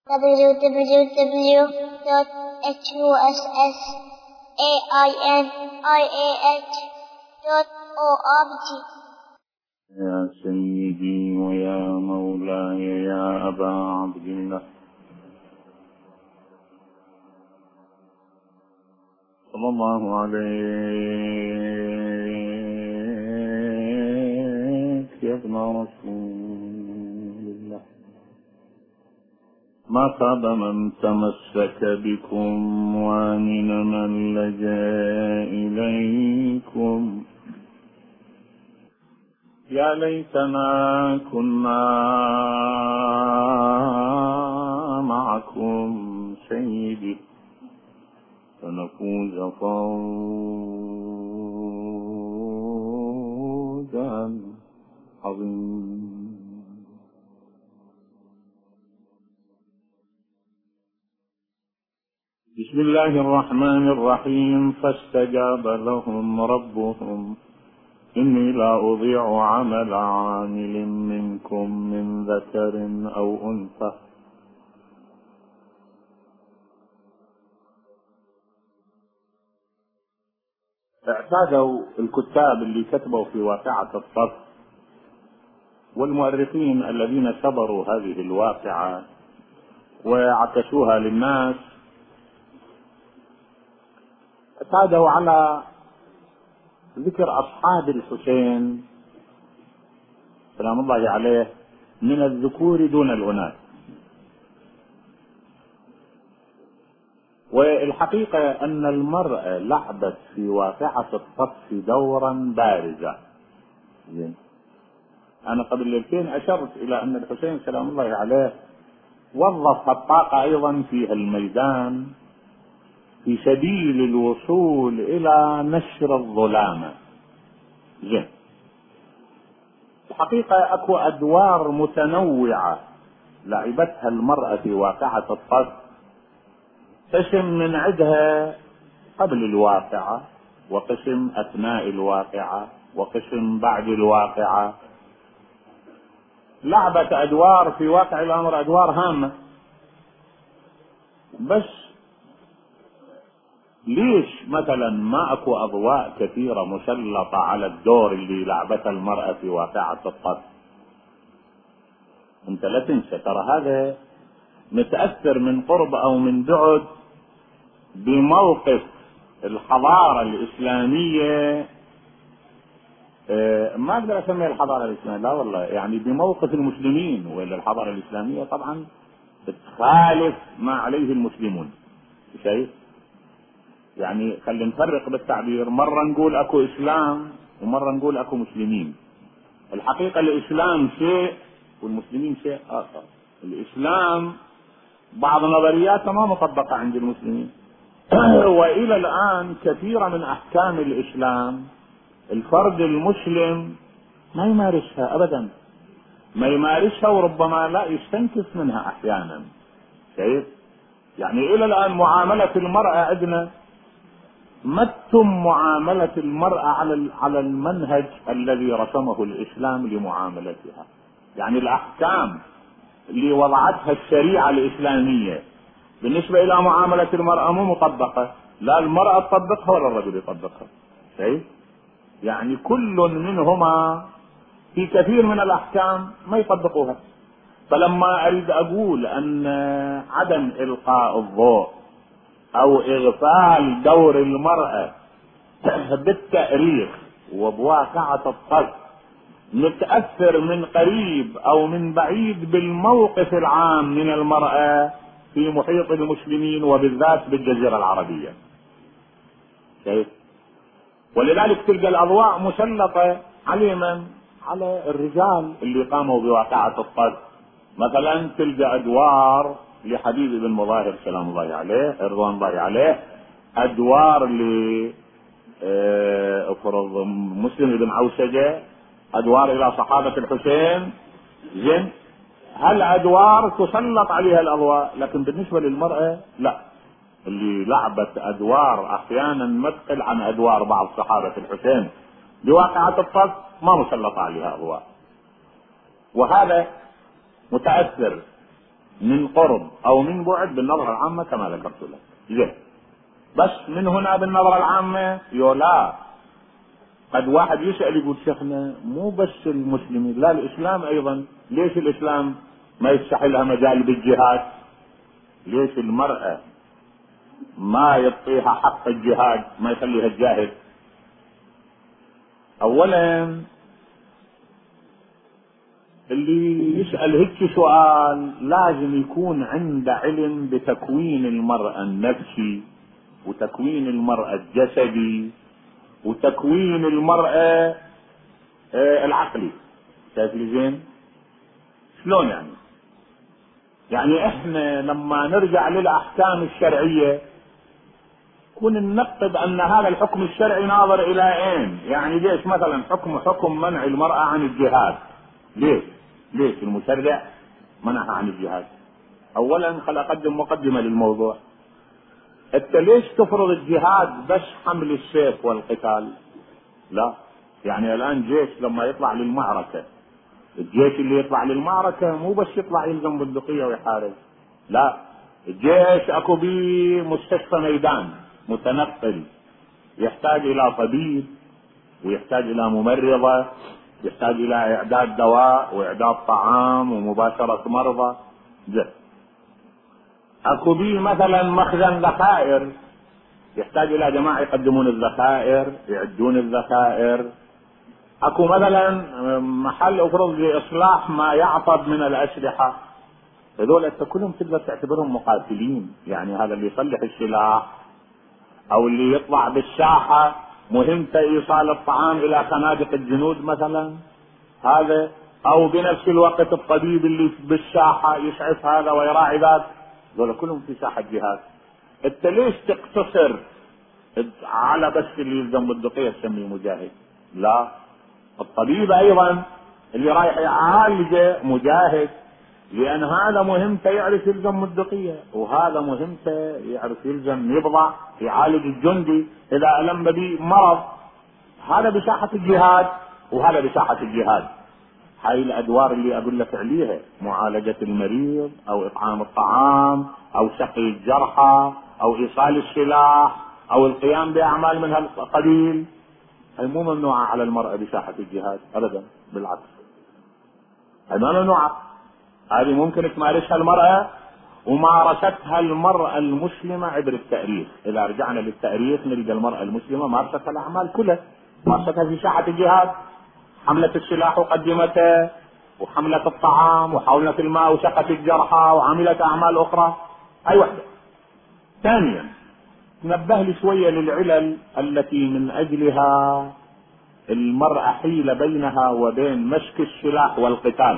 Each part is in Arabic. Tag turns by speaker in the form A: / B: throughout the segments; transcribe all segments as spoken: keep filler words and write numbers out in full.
A: w w w dot h u s s a i n i a h dot org.
B: يا سيدي ويا مولاي يا أبا عبد الله صلى الله عليك يا ابن رسول الله. ما خاب من تمسك بكم ومن من لجأ إليكم. يا ليتنا كنا معكم سيدي فنفوز فوزا عظيما. بسم الله الرحمن الرحيم. فاستجاب لهم ربهم إني لا أضيع عمل عامل منكم من ذكر أو أنثى اعتادوا الكتاب اللي كتبوا في واقعة الصف والمؤرخين الذين شبروا هذه الواقعة وعكسوها للناس اعتادوا على ذكر أصحاب الحسين سلام الله عليه من الذكور دون الأناث. والحقيقة أن المرأة لعبت في واقعة الصف دورا بارزا. أنا قبل ليلتين أشرت إلى أن الحسين سلام الله عليه وظف الطاقة أيضا في الميدان في سبيل الوصول إلى نشر الظلامة. زين. الحقيقة أكو أدوار متنوعة لعبتها المرأة في واقعة الصف، قسم من عدها قبل الواقعة، وقسم أثناء الواقعة، وقسم بعد الواقعة. لعبت أدوار في واقع الأمر، أدوار هامة. بس ليش مثلا ما اكو اضواء كثيرة مسلطة على الدور اللي لعبته المرأة في واقعة الصف؟ انت لا تنسى ترى هذا متأثر من قرب او من بعد بموقف الحضارة الاسلامية. اه ما اقدر اسميها الحضارة الاسلامية، لا والله، يعني بموقف المسلمين. ولا الحضارة الاسلامية طبعا بتخالف ما عليه المسلمون. شايف؟ يعني خلينا نفرق بالتعبير، مرة نقول اكو اسلام ومرة نقول اكو مسلمين. الحقيقة الاسلام شيء والمسلمين شيء اخر. الاسلام بعض نظرياته ما مطبقة عند المسلمين والى الان كثيرة من احكام الاسلام الفرد المسلم ما يمارسها ابدا، ما يمارسها وربما لا يستنكف منها احيانا. شايف؟ يعني الى الان معاملة المرأة عندنا ما تتم معاملة المرأة على على المنهج الذي رسمه الإسلام لمعاملتها. يعني الأحكام اللي وضعتها الشريعة الإسلامية بالنسبة إلى معاملة المرأة مو مطبقة، لا المرأة تطبقها ولا الرجل يطبقها. شايف؟ يعني كل منهما في كثير من الأحكام ما يطبقوها. فلما أريد أقول أن عدم إلقاء الضوء او اغفال دور المرأة بالتأريخ وبواقعة الصف نتأثر من قريب او من بعيد بالموقف العام من المرأة في محيط المسلمين وبالذات بالجزيرة العربية. شايف؟ ولذلك تلقى الاضواء مسلطة على من؟ على الرجال اللي قاموا بواقعة الصف. مثلا تلقى ادوار لحبيب بن مظاهر سلام الله عليه رضوان الله عليه، ادوار ل افرض مسلم بن عوسجة، ادوار الى صحابة الحسين. زين، هالادوار تسلط عليها الاضواء، لكن بالنسبة للمرأة لا، اللي لعبت ادوار احيانا مثقل عن ادوار بعض صحابة الحسين بواقعة الصف ما مسلط عليها اضواء. وهذا متأثر من قرب او من بعد بالنظرة العامة كما ذكرت لك. زين، بس من هنا بالنظرة العامة يولا قد واحد يسأل يقول شيخنا مو بس المسلمين، لا الاسلام ايضا، ليش الاسلام ما يفتح لها مجال بالجهاد؟ ليش المرأة ما يعطيها حق الجهاد، ما يخليها تجاهد؟ اولا اللي يسأل هيك سؤال لازم يكون عنده علم بتكوين المرأة النفسي وتكوين المرأة الجسدي وتكوين المرأة العقلي. شايف لي زين؟ شلون يعني؟ يعني احنا لما نرجع للاحكام الشرعية كون ننقب ان هذا الحكم الشرعي ناظر الى اين. يعني ليش مثلا حكم حكم منع المرأة عن الجهاد؟ ليش؟ ليش المشرع منعها عن الجهاد؟ اولا خل اقدم مقدمة للموضوع. انت ليش تفرض الجهاد بس حمل السيف والقتال؟ لا، يعني الان جيش لما يطلع للمعركة، الجيش اللي يطلع للمعركة مو بس يطلع يلزم بندقية ويحارب، لا، الجيش اكو بيه مستشفى ميدان متنقل، يحتاج الى طبيب ويحتاج الى ممرضة، يحتاج الى اعداد دواء واعداد طعام ومباشرة مرضى. ده اكو بيه مثلا مخزن ذخائر، يحتاج الى جماعة يقدمون الذخائر يعدون الذخائر. اكو مثلا محل افرض لاصلاح ما يعطب من الاسلحة، هذول انت كلهم تقدر تعتبرهم مقاتلين. يعني هذا اللي يصلح السلاح او اللي يطلع بالساحة مهمته ايصال الطعام الى خنادق الجنود مثلا، هذا او بنفس الوقت الطبيب اللي بالساحة يسعف هذا ويراعي ذاك، هذول كلهم في ساحة جهاد. انت ليش تقتصر على بس اللي يلزم بالدقية تسميه مجاهد؟ لا، الطبيب ايضا اللي رايح يعالجه مجاهد، لان هذا مهمته يعرف يلزم الدقية، وهذا مهمته يعرف يلزم يبضع يعالج الجندي اذا الم به مرض. هذا بساحة الجهاد وهذا بساحة الجهاد. هاي الادوار اللي اقول لك عليها، معالجة المريض او اطعام الطعام او سقي الجرحى او ايصال السلاح او القيام باعمال من هالقبيل، هي مو ممنوعة على المرأة بساحة الجهاد ابدا، بالعكس هي ما ممنوعة. هذه ممكن تمارسها المرأة، ومارستها المرأة المسلمة عبر التاريخ. اذا رجعنا للتاريخ نلقى المرأة المسلمة مارست الاعمال كلها، مارستها في ساحة الجهاد، حملت السلاح وقدمته، وحملت الطعام وحاولت الماء وسقت الجرحى وعملت اعمال اخرى. اي وحدة. ثانيا نبه لي شوية للعلل التي من اجلها المرأة حيل بينها وبين مسك السلاح والقتال.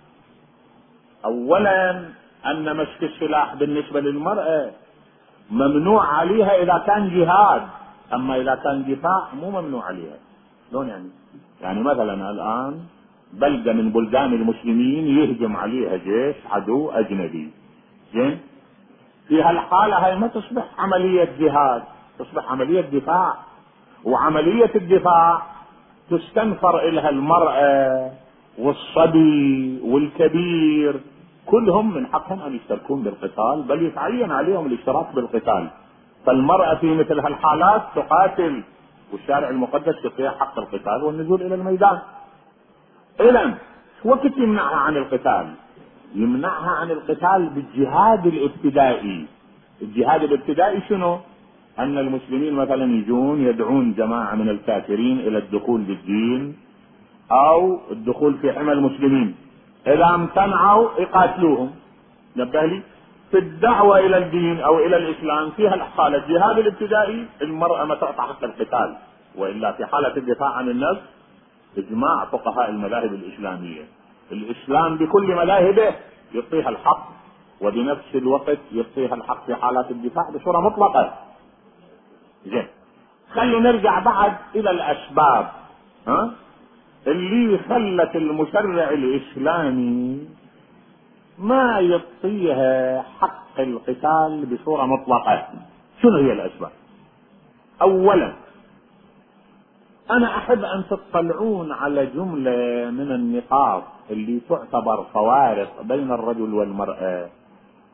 B: اولا ان مسك السلاح بالنسبة للمرأة ممنوع عليها اذا كان جهاد، اما اذا كان دفاع مو ممنوع عليها. شلون يعني؟ يعني مثلا الان بلدة من بلدان المسلمين يهجم عليها جيش عدو اجنبي، زين، في هالحالة هاي ما تصبح عملية جهاد، تصبح عملية دفاع. وعملية الدفاع تستنفر إلها المرأة والصبي والكبير، كلهم من حقهم ان يشتركون بالقتال، بل يتعين عليهم الاشتراك بالقتال. فالمرأة في مثل هالحالات تقاتل، والشارع المقدس يعطيها حق القتال والنزول الى الميدان. اذا وقت يمنعها عن القتال؟ يمنعها عن القتال بالجهاد الابتدائي. الجهاد الابتدائي شنو؟ ان المسلمين مثلا يجون يدعون جماعة من الكافرين الى الدخول بالدين او الدخول في حمى المسلمين، اذا امتنعوا يقاتلوهم. نبه لي، في الدعوة الى الدين او الى الاسلام فيها الحالة الجهاد الابتدائي المرأة ما تعطى حق القتال، والا في حالة الدفاع عن النفس اجماع فقهاء المذاهب الاسلامية، الاسلام بكل مذاهبه يعطيها الحق، وبنفس الوقت يعطيها الحق في حالات الدفاع بصورة مطلقة. زين، خلينا نرجع بعد الى الاسباب ها اللي خلت المشرع الاسلامي ما يعطيها حق القتال بصورة مطلقة. شنو هي الاسباب؟ اولا انا احب ان تطلعون على جملة من النقاط اللي تعتبر فوارق بين الرجل والمرأة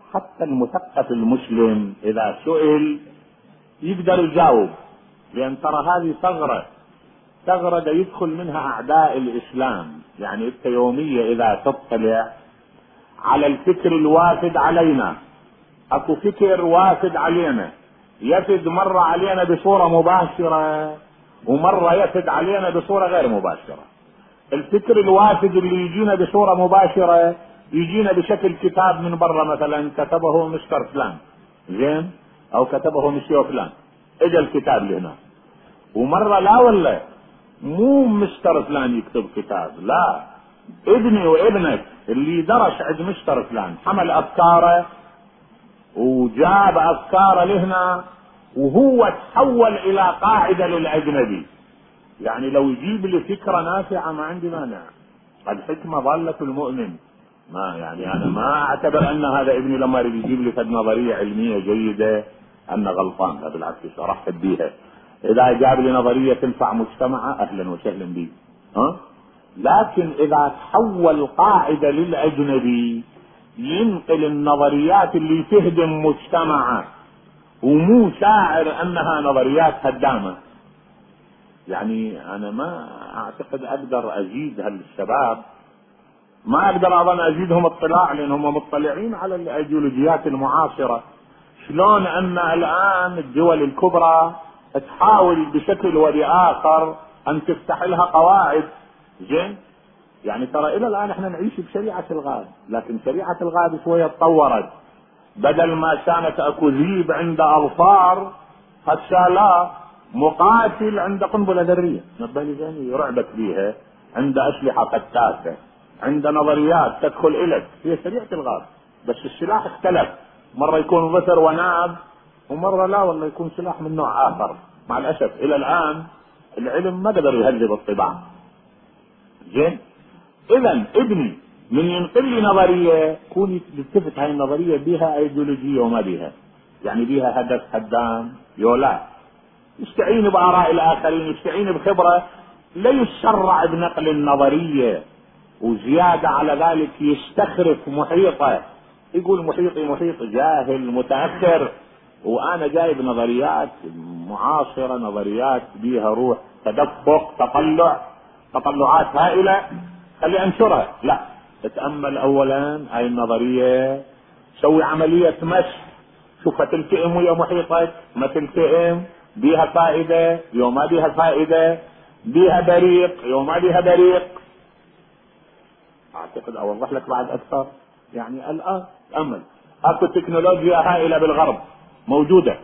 B: حتى المثقف المسلم اذا سئل يقدر يجاوب، لان ترى هذه ثغرة ثغرة دا يدخل منها اعداء الاسلام. يعني انت يومية اذا تطلع على الفكر الوافد علينا، اكو فكر وافد علينا يفد مرة علينا بصورة مباشرة ومرة يفد علينا بصورة غير مباشرة. الفكر الوافد اللي يجينا بصورة مباشرة يجينا بشكل كتاب من برا، مثلا كتبه مستر فلان، زين، او كتبه مسيو فلان، اجا الكتاب لهنا. ومرة لا، والله مو مستر فلان يكتب كتاب، لا، ابني وابنك اللي درس عند مستر فلان حمل افكاره وجاب افكاره لهنا، وهو تحول الى قاعدة للاجنبي. يعني لو يجيب لي فكرة نافعة ما عندي مانع، الحكمة ضالة المؤمن. ما يعني انا ما اعتبر ان هذا ابني لما يريد يجيب لي فد نظرية علمية جيدة انه غلطان، لا بالعكس ارحب بيها. اذا جاب لي نظرية تنفع مجتمعه اهلا وسهلا بي، ها. لكن اذا تحول قاعدة للاجنبي ينقل النظريات اللي تهدم مجتمعه ومو شاعر انها نظريات هدامة، يعني انا ما اعتقد اقدر ازيد هالشباب، ما اقدر اظن ازيدهم اطلاع، لانهم مطلعين على الايديولوجيات المعاصرة. شلون ان الان الدول الكبرى تحاول بشكل وبآخر ان تفتح لها قواعد، زين. يعني ترى الى الان احنا نعيش بشريعة الغاب، لكن شريعة الغاب شوية تطورت، بدل ما كانت اكو ذيب عند اظفار، هسه لا، مقاتل عند قنبلة ذرية، نبالي زين يرعبك بيها، عند اسلحة قتالة، عند نظريات تدخل الك، هي شريعة الغاب، بس السلاح اختلف، مرة يكون ظفر وناب، ومرة لا والله يكون سلاح من نوع اخر. مع الاسف الى الان العلم ما قدر يهذب الطباع، زين. اذا ابني من ينقل لي نظرية كون يلتفت هاي النظرية بها ايديولوجية وما بها، يعني بها هدف هدام يولا، يستعين بآراء الآخرين، يستعين بخبرة، لا يسرع بنقل النظرية، وزيادة على ذلك يستخرف محيطه، يقول محيطي محيط جاهل متأخر، وأنا جايب نظريات معاصرة، نظريات بيها روح تدفق تطلع، تطلعات هائلة، خلي أنشرها. لا، تتأمل أولا هاي النظرية، سوي عملية مسح، شوف تلتئم ويا محيطك، ما تلتئم، بيها فائدة يوم ما بيها فائدة، بيها بريق يوم ما بيها بريق. اعتقد اوضح لك بعد اكثر. يعني الان تأمل، اكو تكنولوجيا هائلة بالغرب موجودة،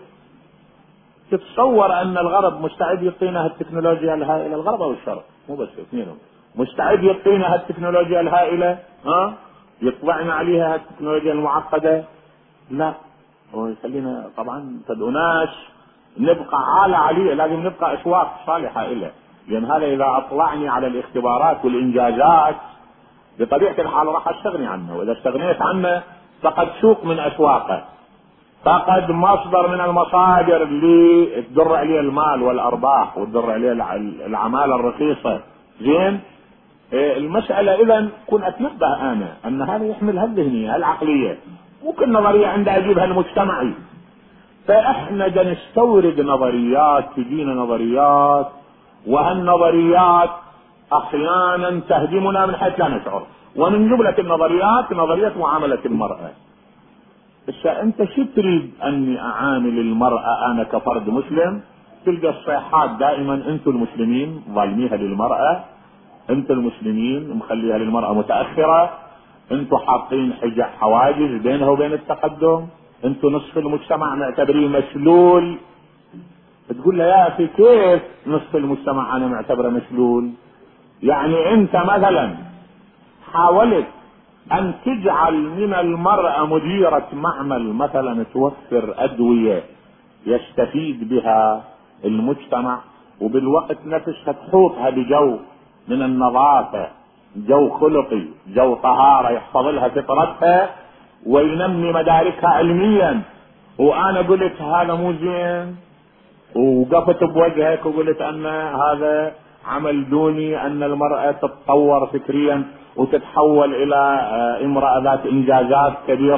B: تتصور ان الغرب مستعد يعطينا هالتكنولوجيا الهائلة، الغرب او الشرق مو بس اثنينهم، مستعد يعطينا هالتكنولوجيا الهائلة، ها، يطلعنا عليها هالتكنولوجيا المعقدة؟ لا. ويخلينا طبعا تدوناش نبقى عالة عليه، لازم نبقى اشواق صالحة إله، لان هذا اذا اطلعني على الاختبارات والانجازات بطبيعة الحال راح استغني عنه، واذا استغنيت عنه فقد سوق من اسواقه، فقد مصدر من المصادر اللي تدر عليه المال والارباح وتدر عليه العمالة الرخيصة، زين. المسألة اذا كن اتنبه انا ان هذا يحمل هالذهنية هالعقلية، ممكن نظرية عندها اجيبها المجتمعي، فاحنا دا نستورد نظريات، تجينا نظريات، وهالنظريات احيانا تهدمنا من حيث لا نشعر. ومن جملة النظريات نظرية معاملة المرأة. بس انت شو تريد اني اعامل المرأة انا كفرد مسلم؟ تلقى الصيحات دائما انتم المسلمين ظالميها للمرأة، انتم المسلمين مخليها للمرأة متأخرة، انتم حاطين حجة حواجز بينها وبين التقدم، انتم نصف المجتمع معتبرين مشلول. تقول له يا اخي كيف نصف المجتمع انا معتبره مشلول؟ يعني انت مثلا حاولت ان تجعل من المرأة مديرة معمل مثلا توفر ادوية يستفيد بها المجتمع، وبالوقت نفسها تحوطها بجو من النظافة، جو خلقي، جو طهارة يحفظ لها فطرتها وينمي مداركها علميا، وانا قلت هذا مو زين وقفت بوجهك وقلت ان هذا عمل دوني، ان المرأة تتطور فكريا وتتحول الى امرأة ذات انجازات كبيرة،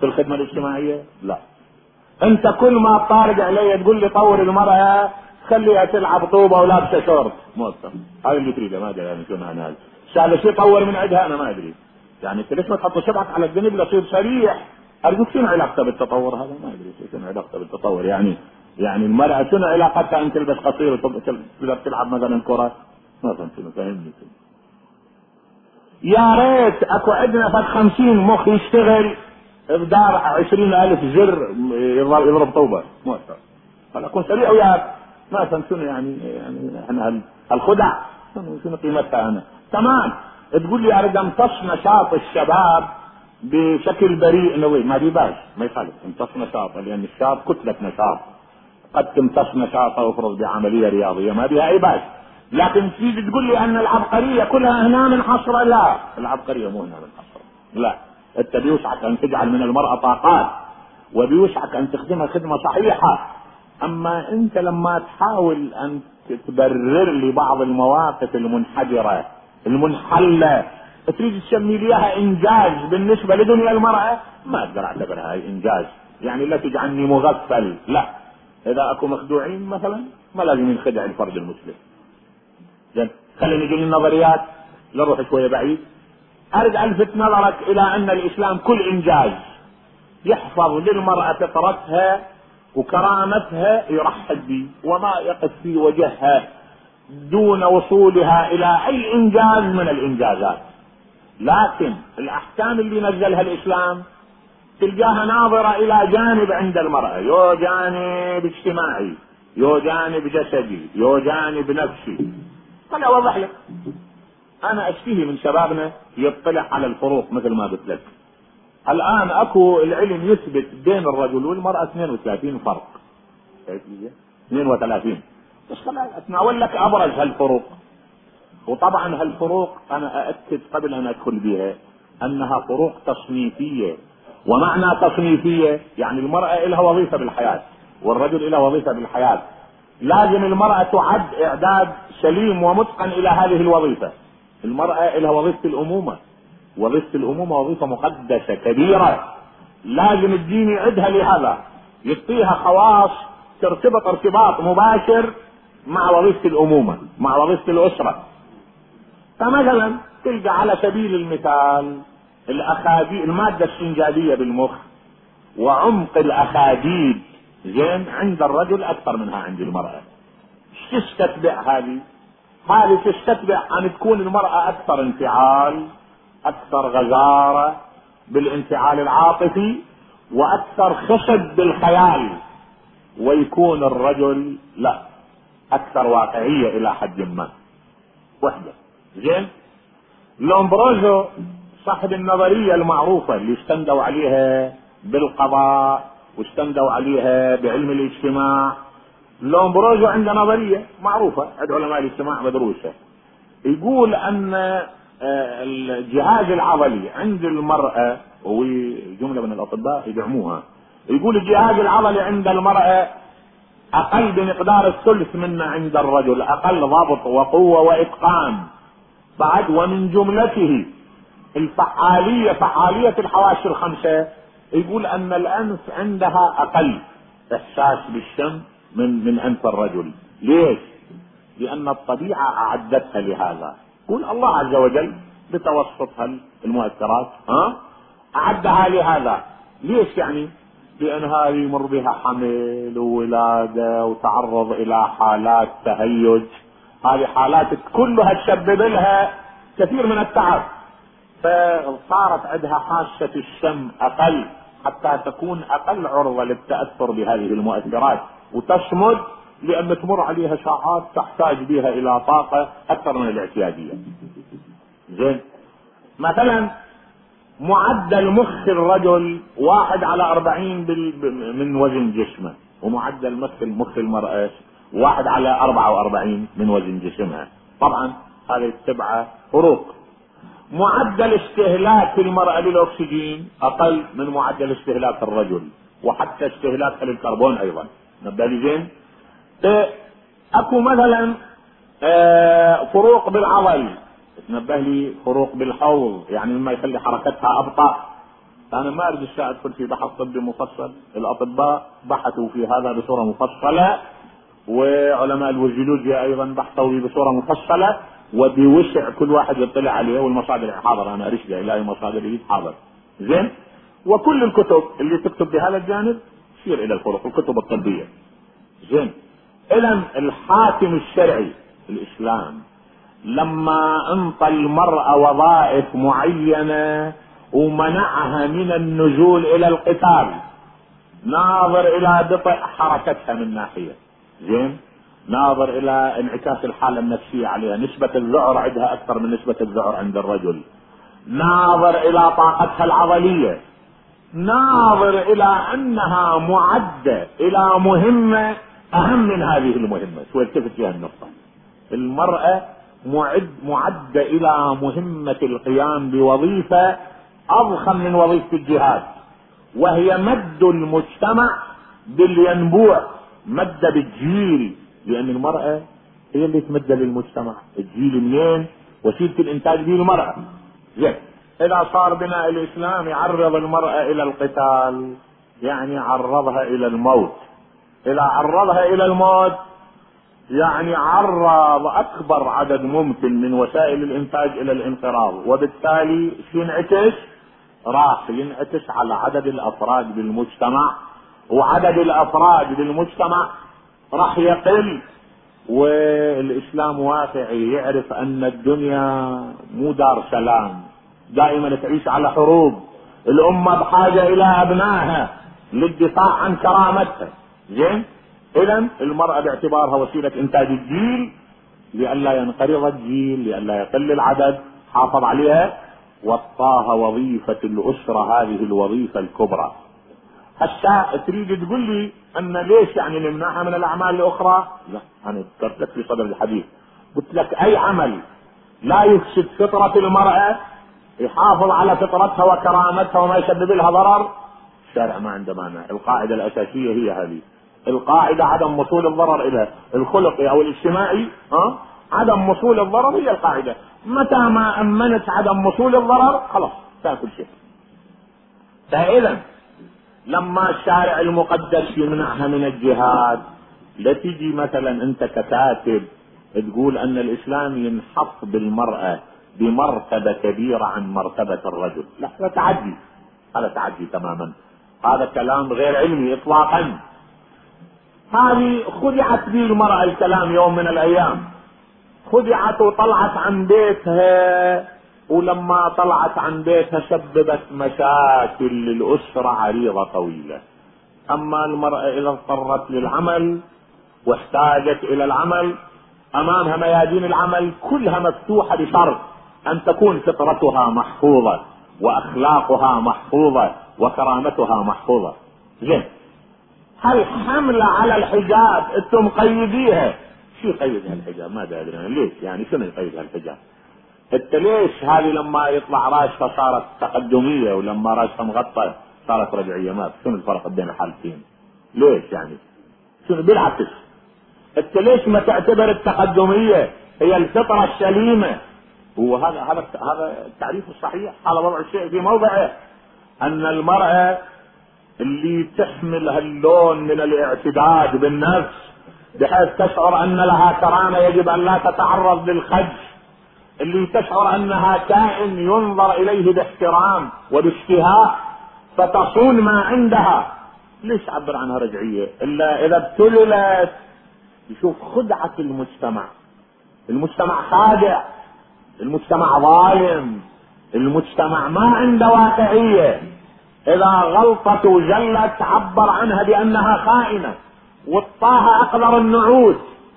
B: في الخدمة الاجتماعية؟ لا. انت كل ما طارق علي تقول لي طور المرأة خليها تلعب طوبة ولابسة شورت موظف، هاي اللي تريده. ما ادري يعني شو معنى هذا. هذا شيء طور من عندها انا ما ادري. يعني انت ليش ما تحط شبعك على الجنب لصير صريح؟ ارجوك شنو علاقته بالتطور هذا؟ ما ادري شنو علاقته بالتطور. يعني يعني المرأة شنو علاقتها ان تلبس قصير وتقدر تلعب مثلا كرة؟ ما فهمت شنو فاهمني. يا ريت اكو عندنا فد خمسين مخ يشتغل بدار عشرين الف زر يضرب طوبة مؤثر. هل اكون سريع وياك؟ ما فهمت شنو يعني. يعني احنا هالخدع شنو قيمتها انا؟ تمام. تقول لي اريد امتص نشاط الشباب بشكل بريء نوي، ما بيباش ما يخالف امتص نشاطه، لان الشاب كتلة نشاط قد تمتص نشاطه وافرض بعملية رياضية ما بها اي باس. لكن تيجي تقول لي ان العبقرية كلها هنا منحصرة، لا العبقرية مو هنا منحصرة. لا، انت بيوسعك ان تجعل من المرأة طاقات وبيوسعك ان تخدمها خدمة صحيحة. اما انت لما تحاول ان تبرر لي بعض المواقف المنحدرة المنحلة تريد تسمي لي اياها انجاز بالنسبة لدنيا المرأة، ما اقدر اعتبرها هاي انجاز. يعني لا تجعلني مغفل، لا. اذا اكو مخدوعين مثلا ما لازم ينخدع الفرد المسلم. زين، خلينا نجي للنظريات لنروح شوية بعيد. اريد الفت نظرك الى ان الاسلام كل انجاز يحفظ للمرأة فطرتها وكرامتها يرحب به وما يقف في وجهها دون وصولها الى اي انجاز من الانجازات. لكن الاحكام اللي نزلها الاسلام تلقاها ناظرة الى جانب عند المرأة، يو جانب اجتماعي، يو جانب جسدي، يو جانب نفسي. خليني اوضح لك. انا اشتهي من شبابنا يطلع على الفروق مثل ما قلت لك. الان اكو العلم يثبت بين الرجل والمرأة اثنين وثلاثين فرق. اثنين وثلاثين. بس خليني اتناول لك ابرز هالفروق. وطبعا هالفروق انا اؤكد قبل ان ادخل بها انها فروق تصنيفية. ومعنى تصنيفية يعني المرأة لها وظيفة بالحياة والرجل له وظيفة بالحياة. لازم المرأة تعد اعداد سليم ومتقن الى هذه الوظيفة. المرأة لها وظيفة الامومة. وظيفة الامومة وظيفة مقدسة كبيرة، لازم الدين يعدها لهذا، يعطيها خواص ترتبط ارتباط مباشر مع وظيفة الامومة مع وظيفة الاسرة. فمثلا تلقى على سبيل المثال الاخاديد، المادة السنجابية بالمخ وعمق الاخاديد زين عند الرجل اكثر منها عند المرأة. ايش تستتبع هذه؟ هذه تستتبع ان تكون المرأة اكثر انفعال، اكثر غزارة بالانفعال العاطفي، واكثر خشب بالخيال، ويكون الرجل لا اكثر واقعية الى حد ما. وحدة زين. لومبروزو صاحب النظرية المعروفة اللي استندوا عليها بالقضاء واستندوا عليها بعلم الاجتماع، لومبروزو عنده نظرية معروفة عند علماء الاجتماع مدروسة، يقول ان الجهاز العضلي عند المرأة، وجملة من الاطباء يدعموها، يقول الجهاز العضلي عند المرأة اقل بمقدار الثلث منا عند الرجل، اقل ضبط وقوة واتقان. بعد ومن جملته الفعالية، فعالية الحواس الخمسة، يقول ان الانف عندها اقل احساس بالشم من من انف الرجل. ليش؟ لان الطبيعة اعدتها لهذا. يقول الله عز وجل بتوسط المؤثرات ها اعدها لهذا. ليش يعني؟ لان هذه يمر بها حمل وولادة وتعرض الى حالات تهيج، هذه حالات كلها تسبب لها كثير من التعب، فصارت عندها حاسة الشم اقل حتى تكون اقل عرضة للتأثر بهذه المؤثرات وتصمد، لان تمر عليها ساعات تحتاج بها الى طاقة اكثر من الاعتيادية. زين. مثلا معدل مخ الرجل واحد على اربعين من وزن جسمه، ومعدل مخ مخ المرأة واحد على اربعة واربعين من وزن جسمها. طبعا هذه السبعة فروق. معدل استهلاك المرأة للاكسجين اقل من معدل استهلاك الرجل، وحتى استهلاك للكربون ايضا. نبدأ لي زين. اكو مثلا فروق بالعضل، تنبه لي فروق بالحوض، يعني مما يخلي حركتها ابطأ انا ما اريد ادخل في بحث طبي مفصل، الاطباء بحثوا في هذا بصوره مفصله، وعلماء الفيزيولوجيا ايضا بحثوا بصوره مفصله، وبوسع كل واحد يطلع عليه، والمصادر حاضر، انا ارشد الى اي مصادر حاضر. زين. وكل الكتب اللي تكتب بهذا الجانب تشير الى الفروق، الكتب الطبيه. زين. اذا الحاكم الشرعي الاسلام لما انطى المرأة وظائف معينة ومنعها من النزول الى القتال، ناظر الى بطء حركتها من ناحية، زين، ناظر الى انعكاس الحالة النفسية عليها، نسبة الذعر عندها اكثر من نسبة الذعر عند الرجل، ناظر الى طاقتها العضلية، ناظر الى انها معدة الى مهمة اهم من هذه المهمة. شو التفت فيها النقطة، المرأة معد معدة الى مهمة القيام بوظيفة اضخم من وظيفة الجهاد، وهي مد المجتمع بالينبوع، مد بالجيل، لان المرأة هي اللي تمد للمجتمع. الجيل منين؟ وسيلة الانتاج دي المرأة. زين. اذا صار بناء الاسلام يعرض المرأة الى القتال، يعني عرضها الى الموت. اذا عرضها الى الموت يعني عرض اكبر عدد ممكن من وسائل الانتاج الى الانقراض، وبالتالي ينعكس، راح ينعكس على عدد الافراد بالمجتمع، وعدد الافراد بالمجتمع راح يقل. والاسلام واقعي، يعرف ان الدنيا مو دار سلام، دائما تعيش على حروب، الامة بحاجة الى ابنائها للدفاع عن كرامتها. زين. اذا المرأة باعتبارها وسيلة انتاج الجيل، لئلا ينقرض الجيل، لئلا يقل العدد، حافظ عليها وطاها وظيفة الاسرة، هذه الوظيفة الكبرى. هسه تريد تقول لي ان ليش يعني نمنعها من الاعمال الاخرى؟ لا، انا ذكرت لك في صدر الحديث، قلت لك اي عمل لا يفسد فطرة المرأة، يحافظ على فطرتها وكرامتها وما يسبب لها ضرر، الشارع ما عنده مانع. القاعدة الاساسية هي هذه، القاعدة عدم وصول الضرر الى الخلقي او الاجتماعي، ها، عدم وصول الضرر هي القاعدة. متى ما امنت عدم وصول الضرر خلاص تاكل شيء. فاذا لما الشارع المقدس يمنعها من الجهاد، لا تجي مثلا انت ككاتب تقول ان الاسلام ينحط بالمرأة بمرتبة كبيرة عن مرتبة الرجل، لا، هذا تعدي، هذا تعدي تماما، هذا كلام غير علمي اطلاقا. هذه خدعت به المرأة الكلام يوم من الايام، خدعت وطلعت عن بيتها، ولما طلعت عن بيتها سببت مشاكل للأسرة عريضة طويلة. اما المرأة اذا اضطرت للعمل واحتاجت الى العمل، امامها ميادين العمل كلها مفتوحة بشرط ان تكون فطرتها محفوظة واخلاقها محفوظة وكرامتها محفوظة. زين. هل حملة على الحجاب انتم مقيديها؟ شو يقيدها الحجاب؟ ما ادري انا ليش، يعني شنو يقيدها الحجاب؟ انت ليش هذه لما يطلع راسها صارت تقدمية ولما راسها مغطى صارت رجعية؟ ما شنو الفرق بين الحالتين؟ ليش يعني؟ شنو بالعكس؟ انت ليش ما تعتبر التقدمية هي الفطرة السليمة؟ هو هذا هذا هذا التعريف الصحيح، هذا وضع الشيء في موضعه، ان المرأة اللي تحمل هاللون من الاعتداد بالنفس بحيث تشعر ان لها كرامة يجب ان لا تتعرض للخدش، اللي تشعر انها كائن ينظر اليه باحترام وباشتهاء فتصون ما عندها، ليش عبر عنها رجعية؟ الا اذا ابتللت. يشوف خدعة المجتمع، المجتمع خادع، المجتمع ظالم، المجتمع ما عنده واقعية. اذا غلطت وجلت عبر عنها بانها خائنة وطاها اقدر النعوت،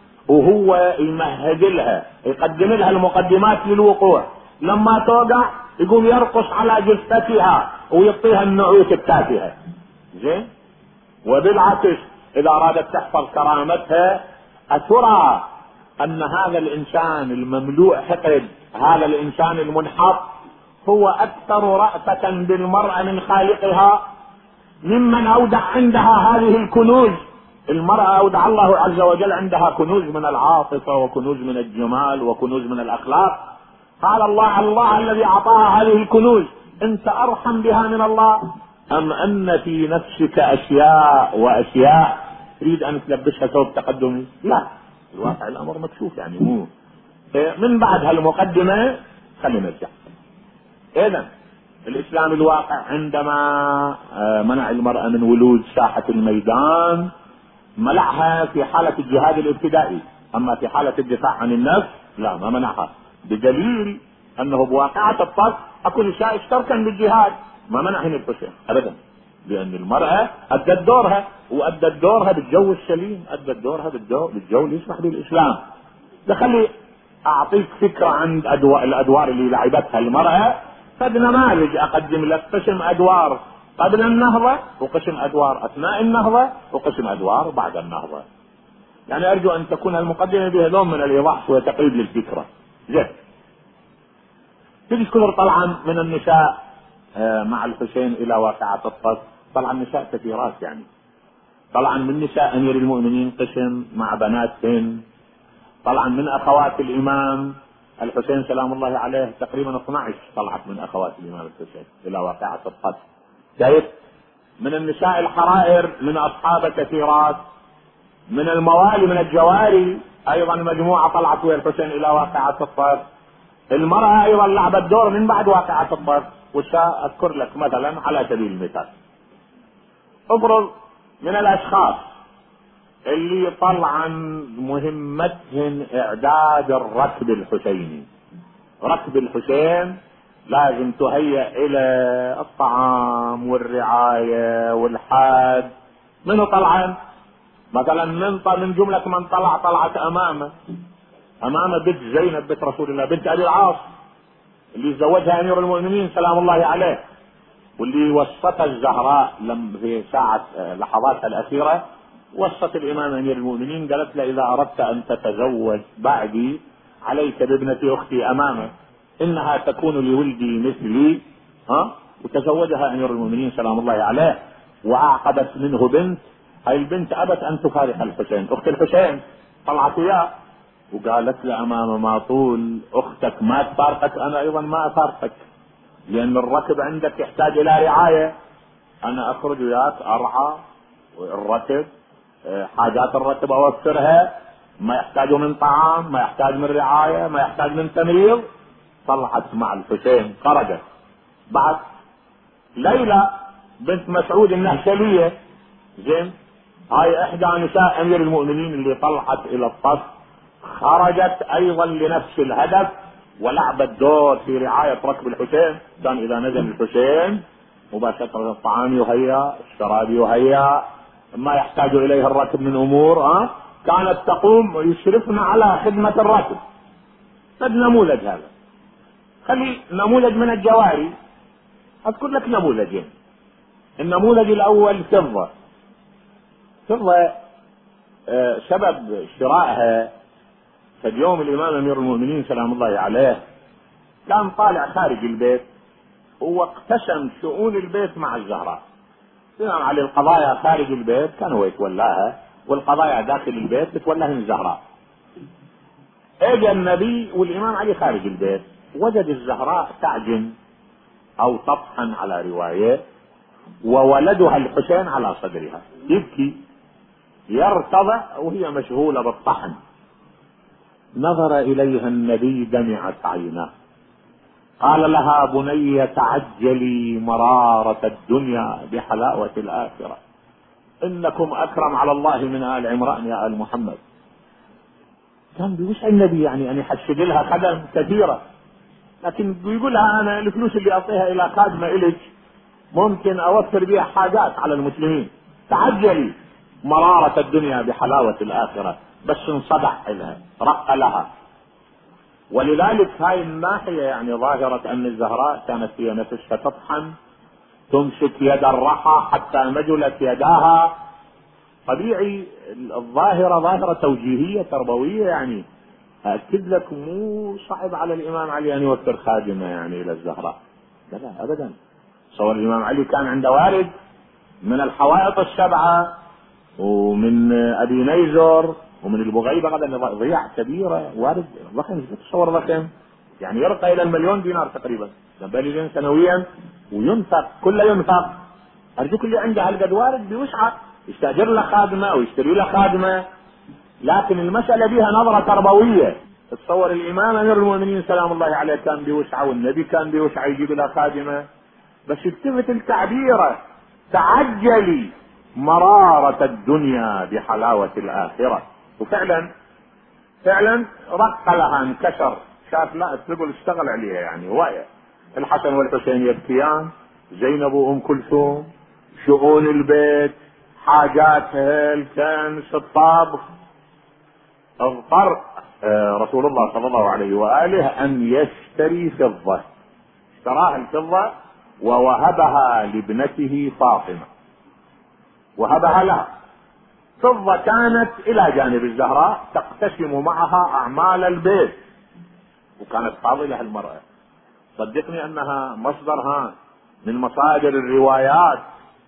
B: وهو يمهد لها، يقدم لها المقدمات للوقوع، لما توقع يقوم يرقص على جثتها ويعطيها النعوت التافهة. زين. وبالعكس اذا ارادت تحفظ كرامتها، اترى ان هذا الانسان المملوء حقد، هذا الانسان المنحط، هو اكثر رأفة بالمرأة من خالقها، ممن اودع عندها هذه الكنوز. المرأة اودع الله عز وجل عندها كنوز من العاطفة وكنوز من الجمال وكنوز من الاخلاق. قال الله الله الذي اعطاها هذه الكنوز انت ارحم بها من الله، ام ان في نفسك اشياء واشياء تريد ان تلبسها ثوب تقدمي؟ لا، الواقع الامر مكشوف يعني. مو من بعد هالمقدمة خلينا نرجع. اذا الاسلام الواقع عندما منع المرأة من ولوج ساحة الميدان منعها في حالة الجهاد الابتدائي، اما في حالة الدفاع عن النفس لا، ما منعها، بدليل انه بواقعة الطرف اكو نساء اشتركن بالجهاد ما منعهن الحسين ابدا، لان المرأة ادت دورها، وادت دورها بالجو السليم، ادت دورها بالجو, بالجو اللي يسمح به الاسلام. دخلي اعطيك فكرة عن الادوار اللي لعبتها المرأة، قد نماذج اقدم لك، قسم ادوار قبل النهضة، وقسم ادوار اثناء النهضة، وقسم ادوار بعد النهضة. يعني ارجو ان تكون المقدمة بها نوع من الايضاح وتقريب للفكرة. زين، تذكر طبعا من النساء مع الحسين الى واقعة الطف، طبعا نساء كثيرات يعني. طبعا من نساء امير المؤمنين قسم مع بناتهن، طبعا من اخوات الامام الحسين سلام الله عليه تقريبا اثنتا عشرة طلعت من اخوات الامام الحسين الى واقعة الطف. شايف؟ من النساء الحرائر من اصحاب كثيرات، من الموالي من الجواري ايضا مجموعة طلعت ويا الحسين الى واقعة الطف. المرأة ايضا لعبت دور من بعد واقعة الطف، وسأذكر لك مثلا على سبيل المثال ابرز من الاشخاص اللي طبعا مهمتهم اعداد الركب الحسيني. ركب الحسين لازم تهيأ الى الطعام والرعاية والحاد. منه طلعا مثلا من من جملة من طلع طلعت امامه امامه بنت زينب بنت رسول الله بنت ابي العاص اللي زوجها امير المؤمنين سلام الله عليه، واللي وصتها الزهراء لم في ساعة لحظاتها الاخيرة وصت الامام امير المؤمنين قالت له اذا اردت ان تتزوج بعدي عليك بابنة اختي امامه انها تكون لولدي مثلي، ها. وتزوجها امير المؤمنين سلام الله عليه واعقدت منه بنت. هاي البنت ابت ان تفارق الحسين، اخت الحسين طلعت وياه وقالت له امام ما طول اختك ما تفارقك انا ايضا ما افارقك، لان الركب عندك يحتاج الى رعاية، انا اخرج وياك ارعى الركب، حاجات الركب اوفرها، ما يحتاج من طعام، ما يحتاج من رعاية، ما يحتاج من تمريض. طلعت مع الحسين خرجت. بعد ليلى بنت مسعود النهشلية، زين، هاي احدى نساء امير المؤمنين اللي طلعت الى الطف، خرجت ايضا لنفس الهدف ولعبت دور في رعاية ركب الحسين. كان اذا نزل الحسين مباشرة الطعام يهيأ، الشراب يهيأ، ما يحتاج اليه الركب من امور، ها، كانت تقوم ويشرفن على خدمة الركب. قد نموذج هذا. خلي نموذج من الجواري، اذكر لك نموذجين. النموذج الاول فضة. فضة آه سبب شرائها في يوم الامام امير المؤمنين سلام الله عليه كان طالع خارج البيت واقتسم شؤون البيت مع الزهراء. الامام علي القضايا خارج البيت كان هو يتولاها، والقضايا داخل البيت بتولاها الزهراء. اجى النبي والامام علي خارج البيت، وجد الزهراء تعجن او تطحن على رواية، وولدها الحسين على صدرها يبكي يرتضع وهي مشغولة بالطحن. نظر اليها النبي دمعت عيناه، قال لها بني تعجلي مرارة الدنيا بحلاوة الآخرة، انكم اكرم على الله من آل عمران يا آل محمد. كان بيوسع النبي يعني ان يحشد لها خدم كثيرة، لكن بيقولها انا الفلوس اللي اعطيها الى خادمة الك ممكن اوفر بها حاجات على المسلمين. تعجلي مرارة الدنيا بحلاوة الآخرة، بس انصدح لها رق لها. ولذلك هاي الناحية يعني ظاهرة ان الزهراء كانت هي نفسها تطحن، تمسك يد الرحى حتى مجلت يداها. طبيعي الظاهرة ظاهرة توجيهية تربوية، يعني أكد لك مو صعب على الإمام علي أن يوفر خادمة يعني إلى الزهراء، لا لا أبدا. صور الإمام علي كان عنده وارد من الحوائط السبعة ومن أبي نيزر ومن البغيبة، غدا ضياع كبيرة، وارد ضخم، تصور ضخم يعني يرقى إلى المليون دينار تقريبا. بل سنويا وينفق، كل ينفق. ارجوك اللي عنده هالقد وارد بوسعه يستاجر له خادمه او يشتري له خادمه، لكن المساله بها نظره تربويه. تصور الامام امير المؤمنين سلام الله عليه كان بوسعه، والنبي كان بوسعه يجيب له خادمه، بس التفت التعبيره: تعجلي مراره الدنيا بحلاوه الاخره. وفعلا فعلا رق لها، انكسر، شاف لا تقول اشتغل عليها. يعني هو الحسن والحسين يبكيان، زينب وام كلثوم، شؤون البيت، حاجاتها، الكنس، الطبخ. اضطر رسول الله صلى الله عليه واله ان يشتري فضه، اشتراها الفضه ووهبها لابنته فاطمه، وهبها لها. فضه كانت الى جانب الزهراء تقتسم معها اعمال البيت، وكانت فاضله المراه. صدقني انها مصدرها من مصادر الروايات،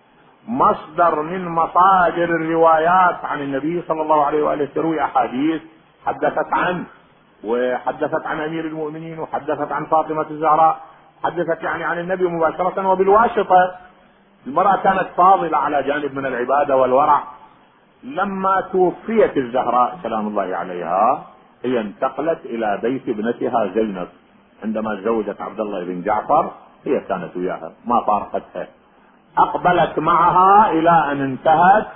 B: مصدر من مصادر الروايات عن النبي صلى الله عليه واله. تروي احاديث حدثت عنه، وحدثت عن امير المؤمنين، وحدثت عن فاطمه الزهراء، حدثت يعني عن النبي مباشره وبالواسطه. المراه كانت فاضله على جانب من العباده والورع. لما توفيت الزهراء سلام الله عليها، هي انتقلت الى بيت ابنتها زينب. عندما تزوجت عبد الله بن جعفر هي كانت وياها، ما فارقتها، اقبلت معها الى ان انتهت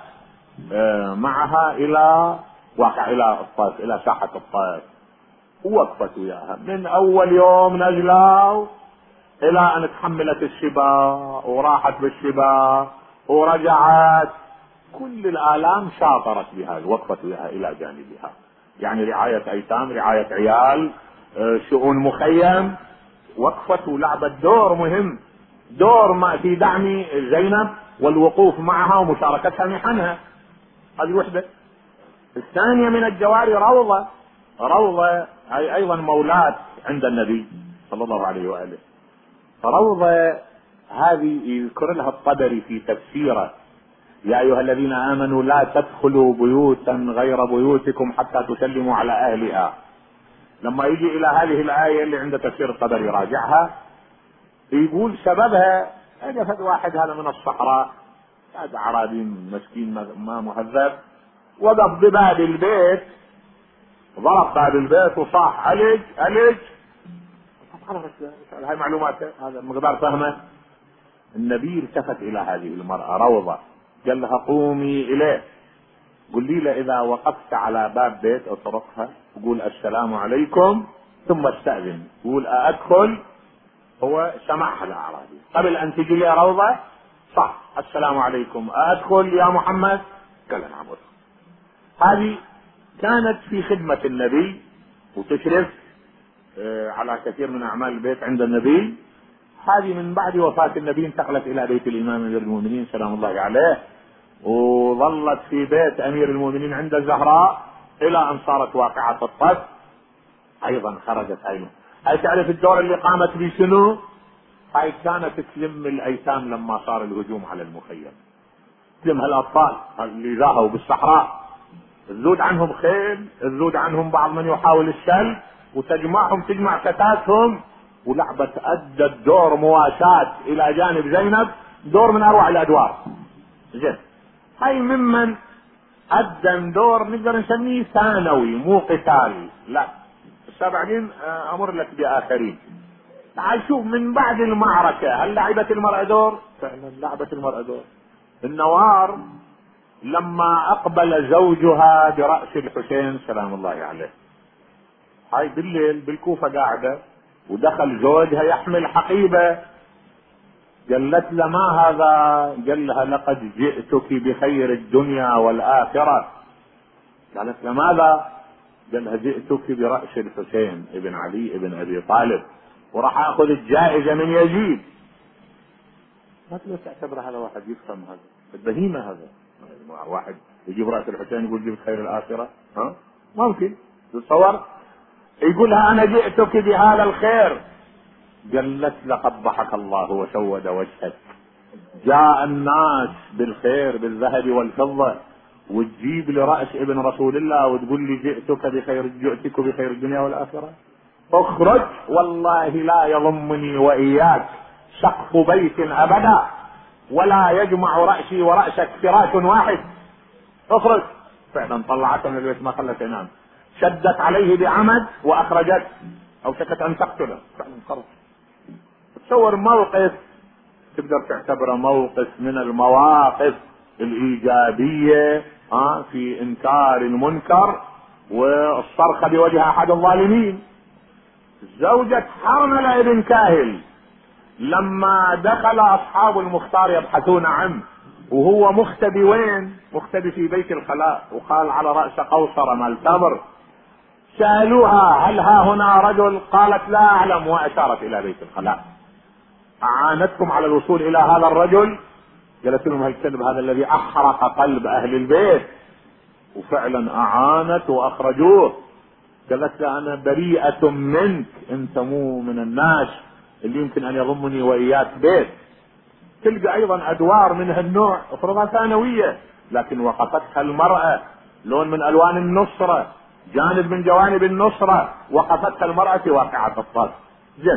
B: معها الى واقع الى الطائف، الى ساحة الطائف، ووقفت وياها من اول يوم نزلوا الى ان تحملت الشبا وراحت بالشبا ورجعت. كل الالام شاطرت بها، وقفت وياها الى جانبها. يعني رعاية ايتام، رعاية عيال، شؤون مخيم، وقفت ولعبت دور مهم، دور ما في دعم زينب والوقوف معها ومشاركتها محنها. هذه وحدة. الثانية من الجواري روضة، روضة هي ايضا مولاة عند النبي صلى الله عليه وآله. روضة هذه يذكر لها الطبري في تفسيره: يا ايها الذين امنوا لا تدخلوا بيوتا غير بيوتكم حتى تسلموا على اهلها. لما يجي الى هذه الايه اللي عند تفسير الطبري راجعها، يقول سببها اجى فد واحد هذا من الصحراء، هذا اعرابي مسكين ما مهذب، وقف بباب البيت، ضرب باب البيت وصاح: علج علج. هاي معلومات، هذا مقدار فهمه. النبي التفت الى هذه المرأة روضة، قال لها: قومي اليه، قولي له اذا وقفت على باب بيت اطرقها وقول السلام عليكم، ثم استأذن، قول ادخل. هو سمعها الاعرابي قبل ان تجي لي روضة، صح السلام عليكم، ادخل يا محمد؟ قال نعم. هذه كانت في خدمة النبي وتشرف على كثير من اعمال البيت عند النبي. هذه من بعد وفاة النبي انتقلت الى بيت الامام امير المؤمنين سلام الله عليه، وظلت في بيت امير المؤمنين عند الزهراء الى ان صارت واقعة الطف. ايضا خرجت هاي هاي تعرف الدور اللي قامت به شنو؟ هاي كانت تلم الايتام لما صار الهجوم على المخيم، تلم هالاطفال اللي ذاهوا بالصحراء، تزود عنهم خيل، تزود عنهم بعض من يحاول السلب، وتجمعهم، تجمع كتاتهم، ولعبت ادت دور مواساة الى جانب زينب، دور من اروع الادوار. زين، هاي ممن ادى دور نقدر نسميه ثانوي مو قتالي، لا بس بعدين امر لك باخرين. تعال شوف من بعد المعركة هل لعبت المرأة دور؟ فعلا لعبت المرأة دور. النوار لما اقبل زوجها برأس الحسين سلام الله عليه، هاي بالليل بالكوفة قاعدة، ودخل زوجها يحمل حقيبة، قالت له: ما هذا؟ قال لها: لقد جئتك بخير الدنيا والآخرة. قالت له: ماذا؟ قال لها: جئتك برأس الحسين ابن علي ابن ابي طالب، وراح اخذ الجائزة من يزيد. ما تقدر تعتبر هذا واحد يفهم، هذا البهيمة، هذا واحد يجيب رأس الحسين يقول جبت خير الآخرة؟ ها ممكن تتصور؟ يقولها: انا جئتك بهذا الخير. قالت: لقد ضحك الله وسود وجهك، جاء الناس بالخير بالذهب والفضة، وتجيب لرأس ابن رسول الله وتقول لي جئتك بخير، جئتك بخير الدنيا والآخرة؟ اخرج، والله لا يضمني واياك سقف بيت ابدا، ولا يجمع رأسي ورأسك فراش واحد، اخرج. فعلا طلعته من البيت ما خلت ينام، شدت عليه بعمد واخرجت، او شكت ان تقتله. فعلا خرج. تصور موقف تقدر تعتبره موقف من المواقف الايجابية ها في انكار المنكر والصرخة بوجه احد الظالمين. زوجة حرملة بن كاهل لما دخل اصحاب المختار يبحثون عنه وهو مختبي، وين مختبي؟ في بيت الخلاء، وقال على رأس قوصرة مال تمر. سألوها هل ها هنا رجل؟ قالت لا اعلم، واشارت الى بيت الخلاء. اعانتكم على الوصول الى هذا الرجل؟ قالت لهم هالكذب هذا الذي احرق قلب اهل البيت، وفعلا اعانت واخرجوه. قالت له انا بريئة منك، انت مو من الناس اللي يمكن ان يضمني واياك بيت. تلقى ايضا ادوار من هالنوع افرضها ثانوية، لكن وقفتها المرأة لون من الوان النصرة، جانب من جوانب النصرة، وقفتها المرأة في واقعة الطرف. زين،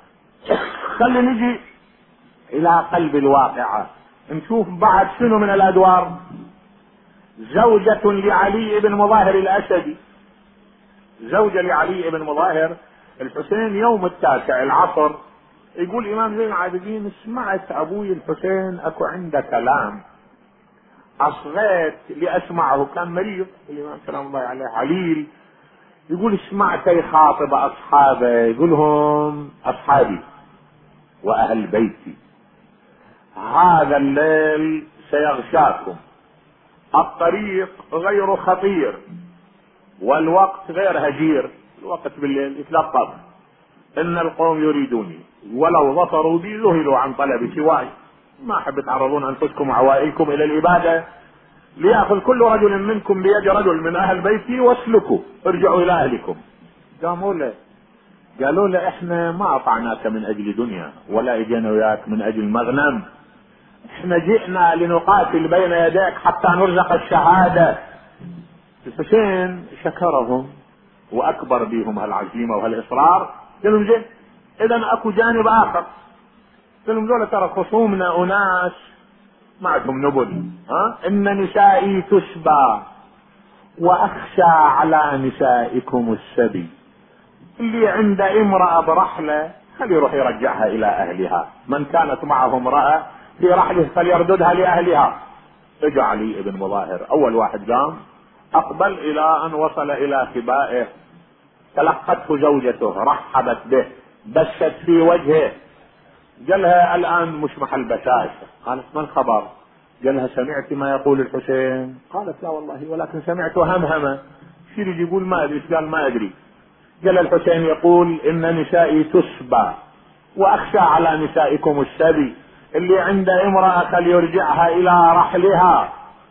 B: خلي نجي الى قلب الواقعة، نشوف بعد شنو من الادوار. زوجة لعلي بن مظاهر الاسدي، زوجة لعلي بن مظاهر الحسين يوم التاسع العصر، يقول امام زين العابدين سمعت ابوي الحسين اكو عنده كلام، اصغيت لاسمعه، كان مريض الامام سلام الله عليه عليل. يقول سمعت يخاطب اصحابه، يقولهم اصحابي واهل بيتي هذا الليل سيغشاكم، الطريق غير خطير والوقت غير هجير، الوقت بالليل يتلطف، ان القوم يريدوني ولو ظفروا بي ذهلوا عن طلب سواي، ما احب تعرضون انفسكم وعوائلكم الى العبادة، ليأخذ كل رجل منكم بيد رجل من اهل بيتي واسلكوا، ارجعوا الى اهلكم. قاموا له قالوا له احنا ما اطعناك من اجل دنيا ولا اجينا وياك من اجل مغنم، احنا جئنا لنقاتل بين يديك حتى نرزق الشهادة. الحسين شكرهم واكبر بهم هالعزيمة وهالاصرار. قال لهم زين، اذا اكو جانب اخر. قال لهم دولة ترى خصومنا اناس ما عندهم نبل، ها ان نسائي تشبع واخشى على نسائكم السبي، اللي عند امرأة برحلة خلي يروح يرجعها الى اهلها، من كانت معه امرأة في رحله فليرددها لاهلها. اجى علي بن مظاهر اول واحد قام، اقبل الى ان وصل الى خبائه، تلقته زوجته، رحبت به، بشت في وجهه، قالها الان مش محل بشاشة. قالت ما الخبر؟ قالها سمعت ما يقول الحسين؟ قالت لا والله ولكن سمعت همهمة. شو يجي يقول؟ ما ادري. قال ما ادري. قال الحسين يقول ان نسائي تسبى واخشى على نسائكم السبي، اللي عند امرأة فليرجعها الى رحلها.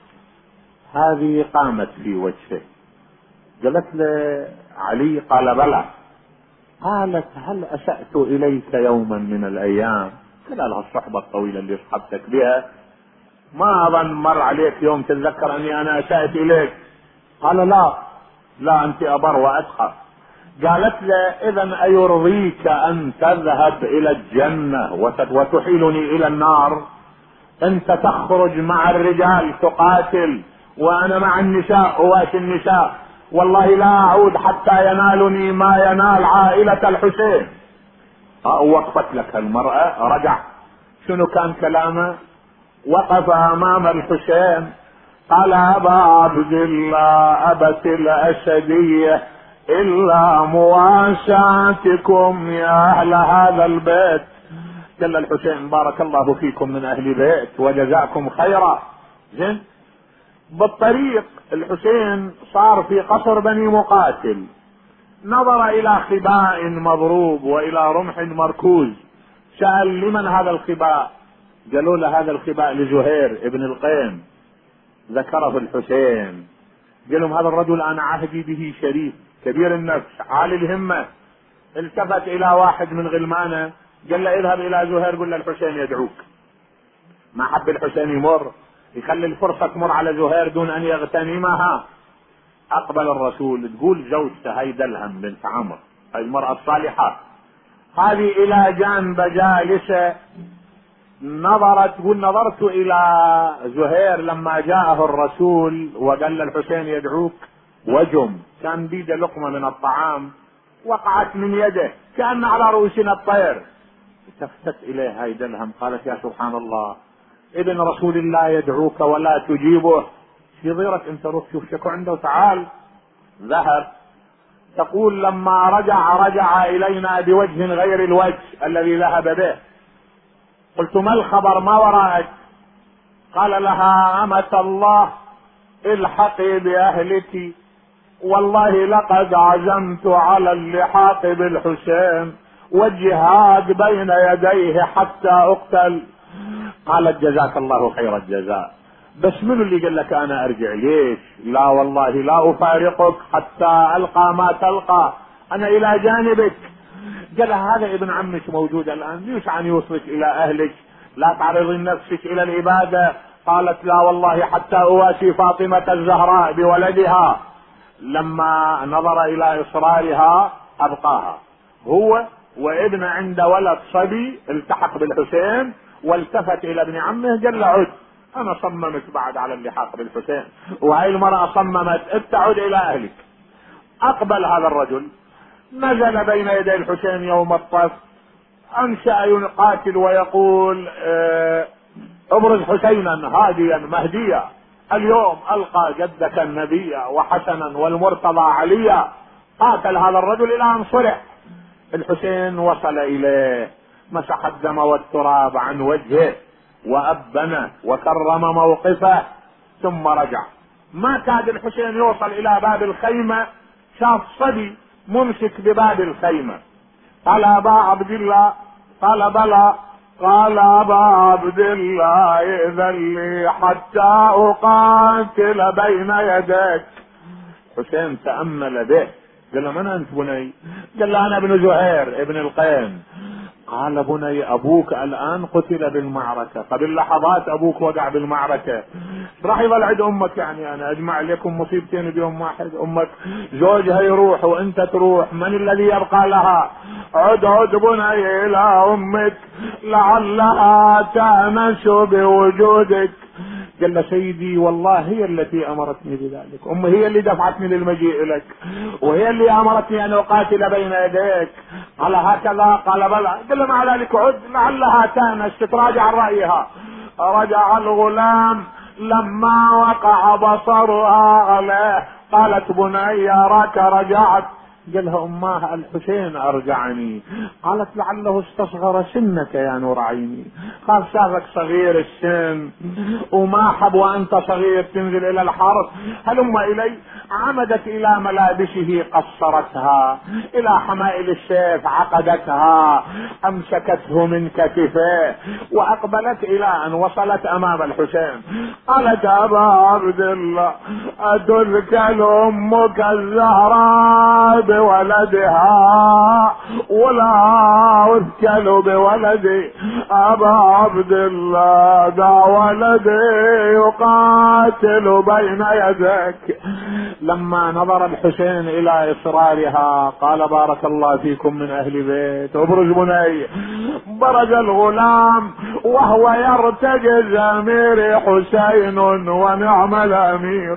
B: هذه قامت في وجهه، قالت له علي؟ قال بلى. قالت هل اسأت اليك يوما من الايام؟ خلال هالصحبة الطويلة اللي صحبتك بها ما اظن مر عليك يوم تتذكر اني انا اسأت اليك؟ قال لا، لا انت ابر واتقى. قالت له اذا ايرضيك ان تذهب الى الجنة وتحيلني الى النار؟ انت تخرج مع الرجال تقاتل وانا مع النساء اواسي النساء، والله لا اعود حتى ينالني ما ينال عائلة الحسين. وقفت لك المرأة، رجع. شنو كان كلامه؟ وقف امام الحسين قال ابا عبد الله ابت الاسدية الا مواساتكم يا اهل هذا البيت. قال الحسين بارك الله فيكم من اهل بيت وجزاكم خيرا. زين، بالطريق الحسين صار في قصر بني مقاتل، نظر الى خباء مضروب والى رمح مركوز، سأل لمن هذا الخباء؟ قالوا له هذا الخباء لزهير ابن القيم. ذكره الحسين، قال لهم هذا الرجل انا عهدي به شريف كبير النفس عالي الهمة. التفت الى واحد من غلمانه قال له اذهب الى زهير قل له الحسين يدعوك. ما حب الحسين يمر يخلي الفرصة تمر على زهير دون ان يغتنمها. اقبل الرسول، تقول زوجته هاي دلهم بنت عمرو المرأة الصالحة هذه إلى جانب جالسة، نظرت تقول نظرت إلى زهير لما جاءه الرسول وقال للحسين يدعوك، وجم كان بيده لقمة من الطعام وقعت من يده كأن على رؤوسنا الطير. التفتت إليه هاي دلهم، قالت يا سبحان الله، ابن رسول الله يدعوك ولا تجيبه، في ضيرك انت، روح شوف شكو عنده وتعال. ذهب. تقول لما رجع رجع إلينا بوجه غير الوجه الذي ذهب به. قلت ما الخبر ما وراءك؟ قال لها أمة الله الحقي بأهلك، والله لقد عزمت على اللحاق بالحسين والجهاد بين يديه حتى اقتل. قالت جزاك الله خير الجزاء، بس من اللي قال لك انا ارجع؟ ليش؟ لا والله لا افارقك حتى القى ما تلقى، انا الى جانبك. قال هذا ابن عمك موجود الان، ليش عن يوصلك الى اهلك؟ لا تعرضين نفسك الى العبادة. قالت لا والله حتى اواسي فاطمة الزهراء بولدها. لما نظر الى اصرارها ابقاها، هو وابن عند ولد صبي التحق بالحسين، والتفت الى ابن عمه قال له عد، انا صممت بعد على اللحاق بالحسين، وهي المرأة صممت ابتعد الى اهلك. اقبل هذا الرجل، نزل بين يدي الحسين يوم الطف، انشأ يقاتل ويقول اه ابرز حسينا هاديا مهديا، اليوم القى جدك النبي وحسنا والمرتضى عليا. قاتل هذا الرجل الى ان صرح. الحسين وصل اليه، مسح الدم والتراب عن وجهه وأبنه وكرم موقفه ثم رجع. ما كاد الحسين يوصل الى باب الخيمة، شاف صبي ممسك بباب الخيمة. قال ابا عبد الله، قال بلى. قال ابا عبد الله اذن لي حتى اقاتل بين يديك. حسين تأمل به، قال له من انت بني؟ قال له انا ابن زهير ابن القين. قال بني ابوك الان قتل بالمعركة، قبل لحظات ابوك وقع بالمعركة، راح يظل عند امك؟ يعني انا اجمع لكم مصيبتين بيوم واحد، امك زوجها يروح وانت تروح، من الذي يبقى لها؟ عد عد بني الى امك لعلها تأنس بوجودك. قال له سيدي والله هي التي امرتني بذلك، ام هي اللي دفعتني للمجيء لك، وهي اللي امرتني ان اقاتل بين يديك. قال هكذا؟ قال بلى. قال له مع ذلك عد لعلها تأنس تتراجع عن رايها. رجع الغلام، لما وقع بصرها عليه قالت بني اراك رجعت. قالها اماه الحسين ارجعني. قالت لعله استصغر سنك يا نور عيني، قال شافك صغير السن وما حب وانت صغير تنزل الى الحرب، هلم الي. عمدت الى ملابسه قصرتها، الى حمائل السيف عقدتها، امسكته من كتفه واقبلت الى ان وصلت امام الحسين. قالت ابا عبد الله اتذك امك الزهراء بولدها ولا اذكل بولدي؟ ابا عبد الله دع ولدي يقاتل بين يديك. لما نظر الحسين الى اصرارها قال بارك الله فيكم من اهل بيت، ابرز بني. برز الغلام وهو يرتجز امير حسين ونعم الامير،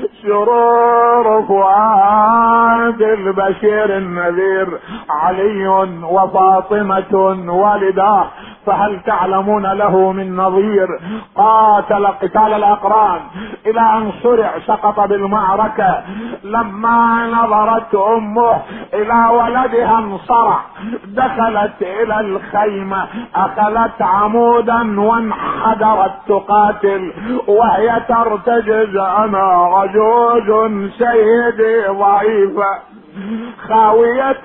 B: سرور فؤاد البشير النذير علي وفاطمة والداه، فهل تعلمون له من نظير؟ قاتل قتال الاقران الى ان صرع سقط بالمعركة. لما نظرت امه الى ولدها انصرع، دخلت الى الخيمة اخذت عمودا وانحدرت تقاتل وهي ترتجز انا عجوز سيدي ضعيفة خاوية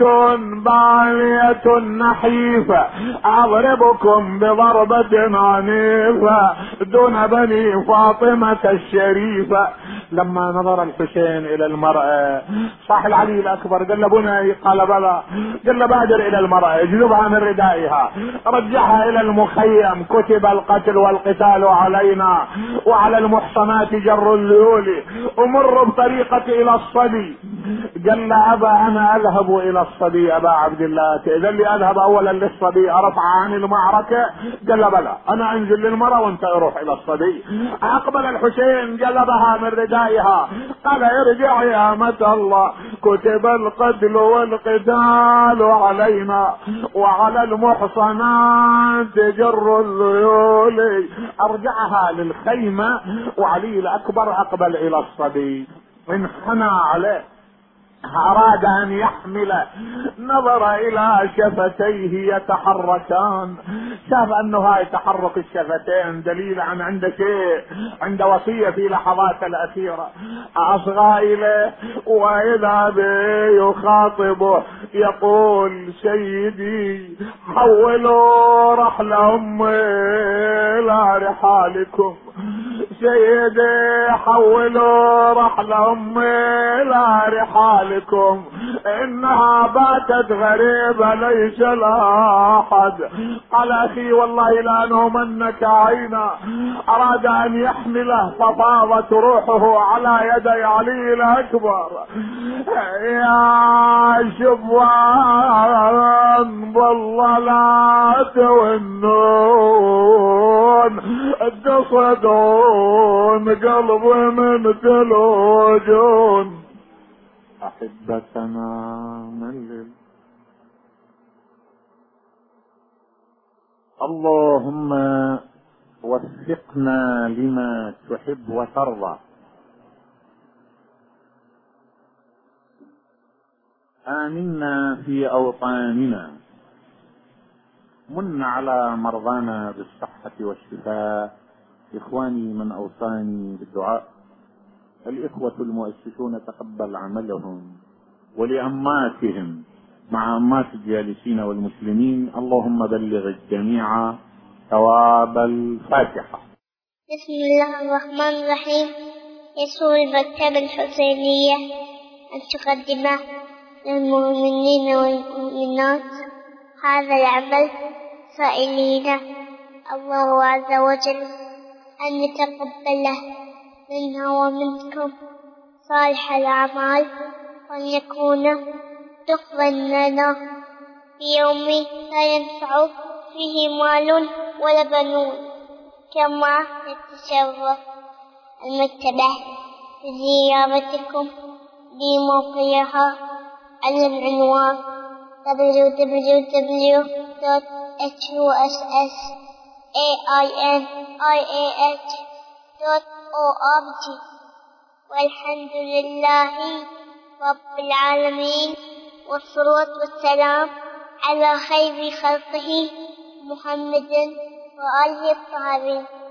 B: بالية نحيفة اضربكم بضربة عنيفة دون بني فاطمة الشريفة. لما نظر الحسين الى المرأة صاح العلي الاكبر قال له بني، قال بلى. قال له بادر الى المرأة اجلبها من ردائها، رجعها الى المخيم، كتب القتل والقتال علينا وعلى المحصنات جر الليول، امر بطريقة الى الصبي قال له أبا أنا أذهب إلى الصبي أبا عبد الله، تأذن لي أذهب أولا للصبي أرفع عن المعركة؟ قال له بلى، أنا أنزل للمرأة وأنت روح إلى الصبي. أقبل الحسين قلبها من ردائها، قال ارجع يا أمة الله، كتب القتل والقتال علينا وعلى المحصنات جر الذيول. أرجعها للخيمة، وعلي الأكبر أقبل إلى الصبي، انحنى عليه، أراد أن يحمله، نظر إلى شفتيه يتحركان، شاف أنه هاي تحرك الشفتين دليل عن عنده شيء، عنده وصية في لحظات الأخيرة. أصغى إليه وإذا به يخاطبه يقول سيدي حولوا رحل أمي إلى رحالكم، سيدي حولوا رحل أمي إلى رحالكم، إنها باتت غريبة ليس لها أحد. قال أخي والله لا نهمنك عينا. أراد أن يحمله ففاضت روحه على يدي علي الأكبر. يا شبان بالظلات والنون تصدون قلب من تلوجون، أحبتنا من لل اللهم وفقنا لما تحب وترضى. آمنا في أوطاننا، من على مرضانا بالصحة والشفاء. إخواني من أوصاني بالدعاء الإخوة المؤسسون تقبل عملهم، ولأماتهم مع أمات الجالسين والمسلمين اللهم بلغ الجميع ثواب الفاتحة.
A: بسم الله الرحمن الرحيم. يسر المكتبة الحسينية أن تقدم للمؤمنين والمؤمنات هذا العمل سائلين الله عز وجل أن يتقبله منا ومنكم صالح الأعمال، وأن يكون دخلا لنا في يوم لا ينفع فيه مال ولا بنون. كما يتشرف المكتبة بزيارتكم لموقعها على العنوان دبليو دبليو دبليو دوت اتش يو اس اس اي اي ان اي اي اتش دوت او ار جي. والحمد لله رب العالمين، والصلاة والسلام على خير خلقه محمد وآله الطاهرين.